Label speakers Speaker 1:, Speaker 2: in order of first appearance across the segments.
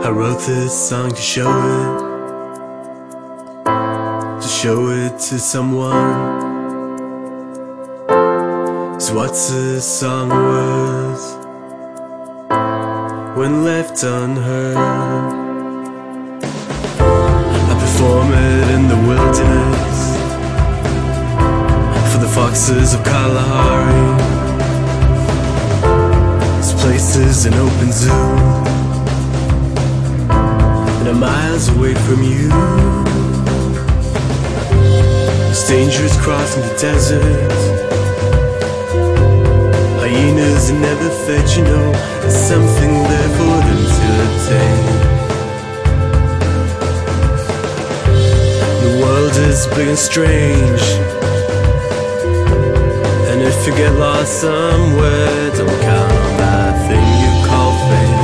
Speaker 1: I wrote this song to show it to someone. 'Cause what's a song worth when left unheard? I perform it in the wilderness for the foxes of Kalahari. This place is an open zoo, and I'm miles away from you. It's dangerous crossing the desert. Hyenas are never fed, you know. There's something there for them to attain. The world is big and strange, and if you get lost somewhere, don't count on that thing you call fame.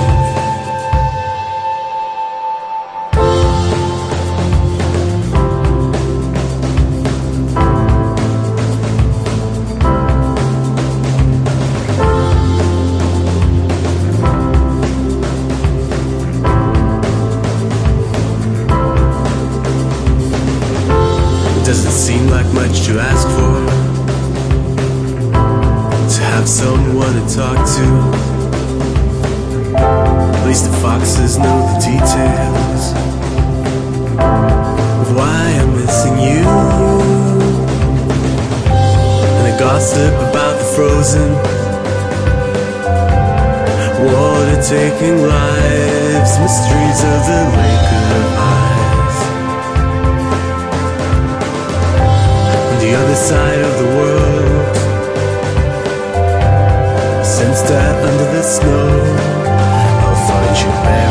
Speaker 1: Doesn't seem like much to ask for, to have someone to talk to. At least the foxes know the details of why I'm missing you. And they gossip about the frozen water taking lives, mysteries of the lake of eyes. The other side of the world, since that under the snow, I'll find you there.